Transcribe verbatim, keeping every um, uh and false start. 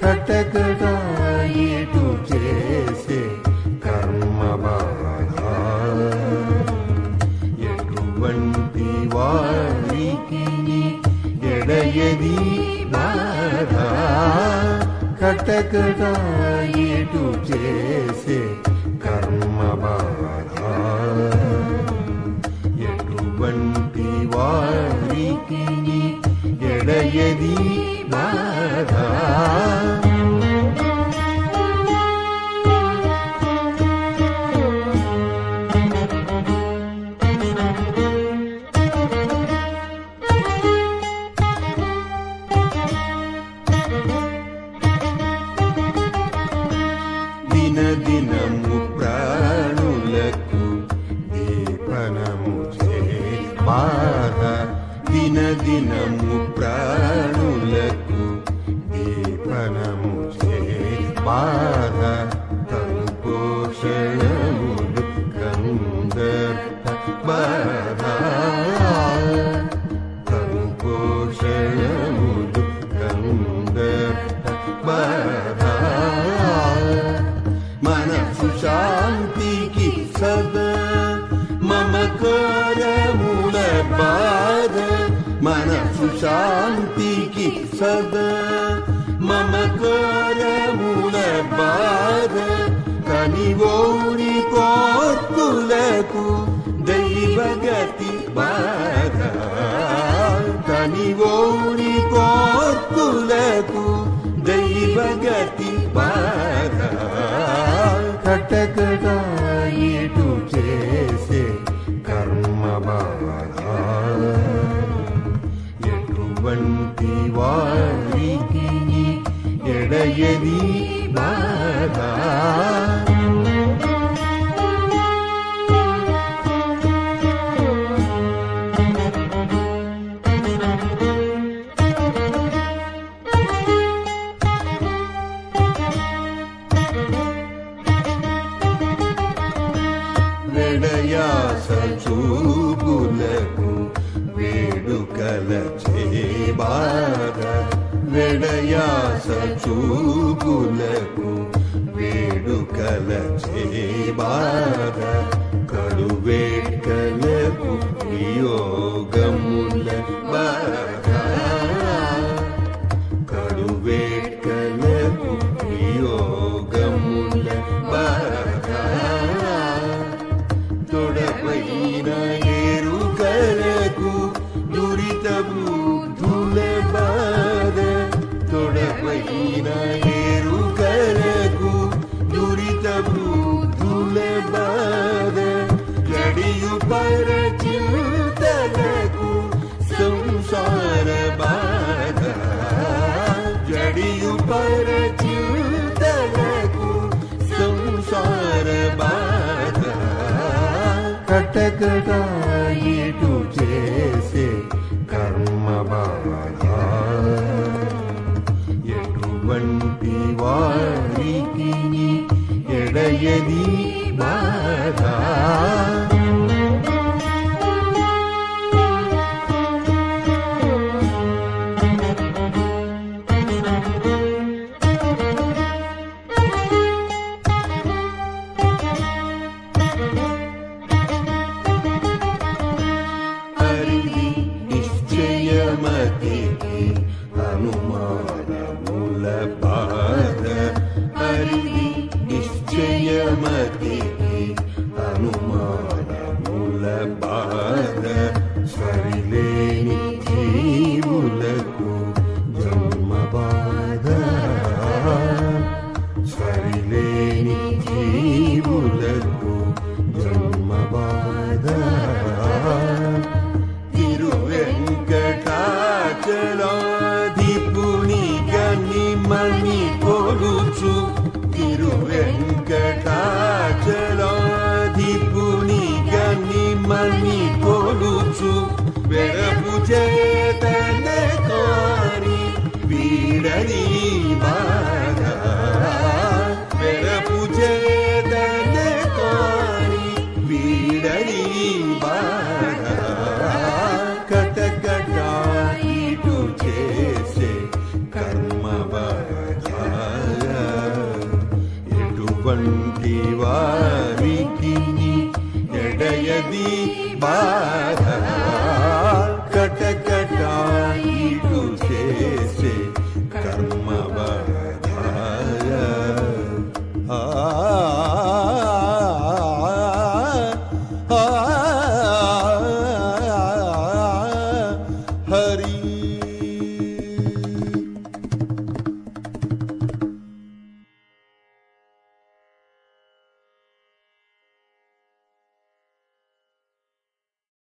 కటకటా ఇటు చేసే కర్మ బాధ ఎటువంటి వారికి ఎడయది బాధ కటకటా ఇటు చేసే కర్మ బాధ ఎటువంటి వారికి ఎడయది బాధ దినదినము ప్రాణులకు దీపనము చే బాధ దినదినము ప్రాణులకు దీపనము చే బాధ తను పోషణములు కందర్ప బాధ తను పోషణములు కందర్ప బాధ మనసు శాంతికి సదా మమకారముల బాధ మనసు శాంతికి సదా మమకారముల బాధ కనివోని కోర్తులకు దైవగతి బాధ కనివోని కోర్తులకు దైవగతి బాధ కటకటా ఇటు చేసే కర్మ బాధ ఎటువంటి వారికి ఎడయది బాధ వెడయాస చూపులకు వేడుకల చే బాధ వెడయాస చూపులకు వేడుకల చే బాధ కడువేట్కలకు వియోగముల బాధ కడువేట్కలకు వియోగముల బాధ తొడపైన ఎరుకలకు దురిత బుద్ధుల బాధ తొడపైన ఎరుకలకు దురిత బుద్ధుల బాధ గడియు పరచింతలకు సంసార బాధ జడియు పరచింతలకు సంసార బాధ కటకటా ఇటు చేసే కర్మ బాధ ఎటువంటి వారికి ఎడయది బాధ నిశ్చయమతికి అనుమానముల బాధ హరి నిశ్చయమతికి అనుమానముల బాధ సరిలేని జీవులకు జన్మ బాధ సరిలేని జీవులకు జన్మ బాధ తిరువెంకటాచలాధిపుని గని మణి కొలుచు తిరువెంకటాచలాధిపుని గని మణి కొలుచు వెరపు చేతన కారి వీడని బాధ వెరపు చేతన కారి వీడని బాధ కటకటా ఇటు చేసే కర్మ బాధ బాధ